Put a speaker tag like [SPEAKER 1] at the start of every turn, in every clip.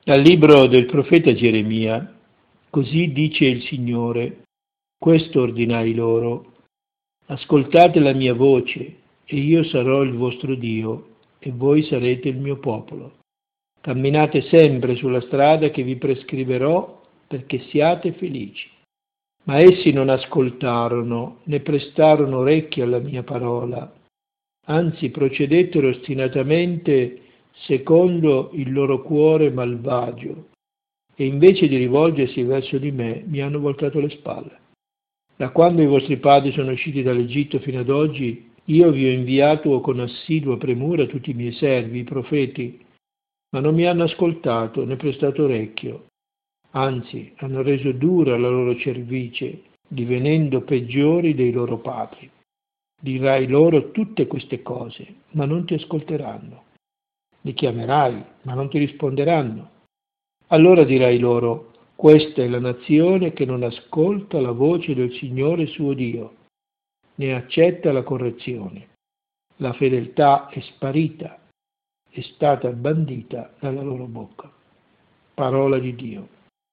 [SPEAKER 1] Dal libro del profeta Geremia, così dice il Signore, questo ordinai loro, ascoltate la mia voce e io sarò il vostro Dio e voi sarete il mio popolo. Camminate sempre sulla strada che vi prescriverò perché siate felici. Ma essi non ascoltarono né prestarono orecchio alla mia parola, anzi procedettero ostinatamente secondo il loro cuore malvagio e invece di rivolgersi verso di me mi hanno voltato le spalle. Da quando i vostri padri sono usciti dall'Egitto fino ad oggi, io vi ho inviato con assidua premura tutti i miei servi, i profeti, ma non mi hanno ascoltato né prestato orecchio. Anzi, hanno reso dura la loro cervice, divenendo peggiori dei loro padri. Dirai loro tutte queste cose, ma non ti ascolteranno. Li chiamerai, ma non ti risponderanno. Allora dirai loro, questa è la nazione che non ascolta la voce del Signore suo Dio, né accetta la correzione. La fedeltà è sparita, è stata bandita dalla loro bocca. Parola di Dio.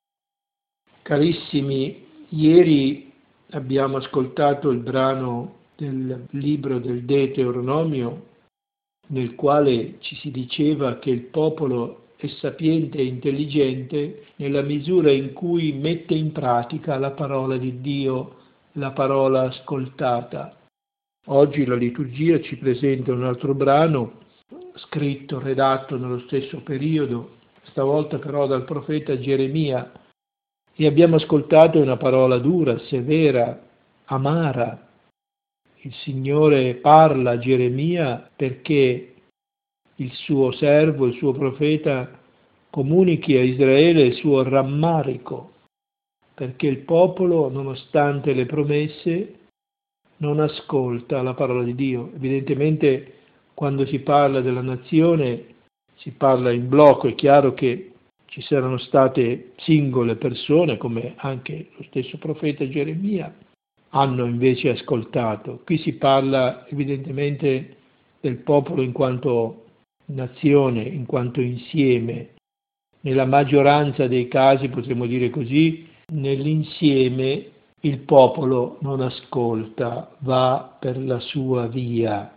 [SPEAKER 1] Carissimi, ieri abbiamo ascoltato il brano del libro del Deuteronomio nel quale ci si diceva che il popolo è sapiente e intelligente nella misura in cui mette in pratica la parola di Dio, la parola ascoltata. Oggi la liturgia ci presenta un altro brano scritto, redatto nello stesso periodo, stavolta però dal profeta Geremia, e abbiamo ascoltato una parola dura, severa, amara. Il Signore parla a Geremia perché il suo servo, il suo profeta, comunichi a Israele il suo rammarico, perché il popolo, nonostante le promesse, non ascolta la parola di Dio. Evidentemente, quando si parla della nazione, si parla in blocco. È chiaro che ci saranno state singole persone, come anche lo stesso profeta Geremia, hanno invece ascoltato. Qui si parla evidentemente del popolo in quanto nazione, in quanto insieme. Nella maggioranza dei casi, potremmo dire così, nell'insieme il popolo non ascolta, va per la sua via.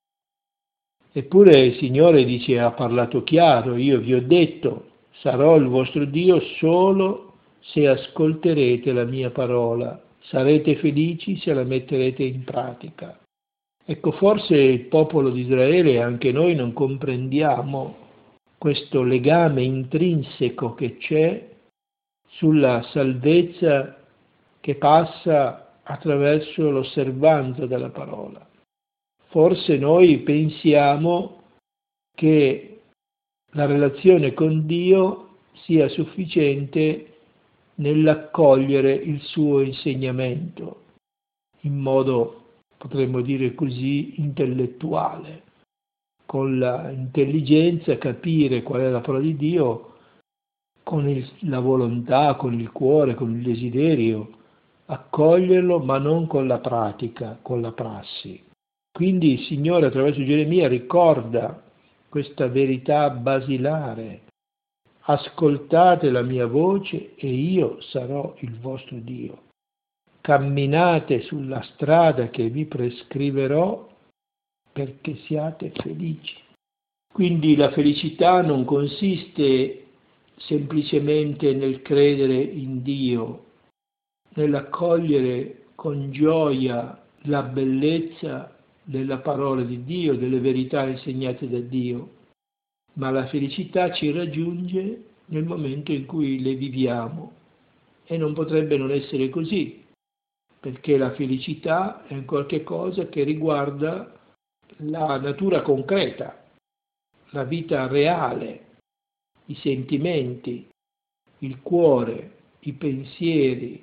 [SPEAKER 1] Eppure il Signore dice, ha parlato chiaro, io vi ho detto, sarò il vostro Dio solo se ascolterete la mia parola, sarete felici se la metterete in pratica. Ecco, forse il popolo di Israele e anche noi non comprendiamo questo legame intrinseco che c'è sulla salvezza che passa attraverso l'osservanza della parola. Forse noi pensiamo che la relazione con Dio sia sufficiente nell'accogliere il suo insegnamento in modo, potremmo dire così, intellettuale, con l'intelligenza capire qual è la parola di Dio, con la volontà, con il cuore, con il desiderio, accoglierlo, ma non con la pratica, con la prassi. Quindi il Signore attraverso Geremia ricorda questa verità basilare. Ascoltate la mia voce e io sarò il vostro Dio. Camminate sulla strada che vi prescriverò perché siate felici. Quindi la felicità non consiste semplicemente nel credere in Dio, nell'accogliere con gioia la bellezza della parola di Dio, delle verità insegnate da Dio, ma la felicità ci raggiunge nel momento in cui le viviamo e non potrebbe non essere così, perché la felicità è qualche cosa che riguarda la natura concreta, la vita reale, i sentimenti, il cuore, i pensieri,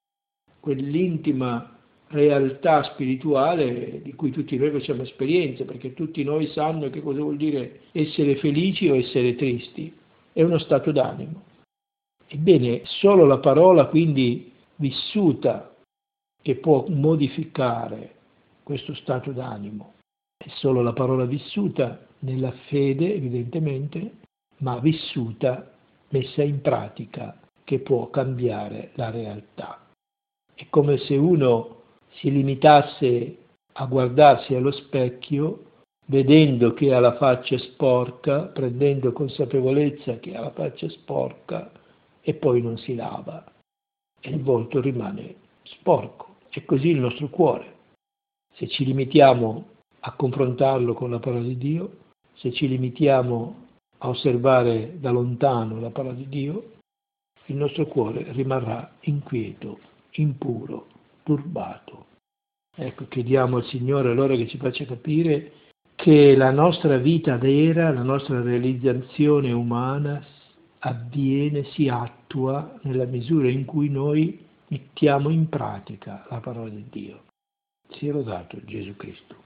[SPEAKER 1] quell'intima realtà spirituale di cui tutti noi facciamo esperienza, perché tutti noi sanno che cosa vuol dire essere felici o essere tristi. È uno stato d'animo. Ebbene, solo la parola quindi vissuta che può modificare questo stato d'animo. È solo la parola vissuta nella fede, evidentemente, ma vissuta messa in pratica che può cambiare la realtà. È come se uno si limitasse a guardarsi allo specchio, vedendo che ha la faccia sporca, prendendo consapevolezza che ha la faccia sporca e poi non si lava e il volto rimane sporco. È così il nostro cuore. Se ci limitiamo a confrontarlo con la parola di Dio, se ci limitiamo a osservare da lontano la parola di Dio, il nostro cuore rimarrà inquieto, impuro, turbato. Ecco, chiediamo al Signore allora che ci faccia capire che la nostra vita vera, la nostra realizzazione umana avviene, si attua nella misura in cui noi mettiamo in pratica la parola di Dio. Sia lodato Gesù Cristo.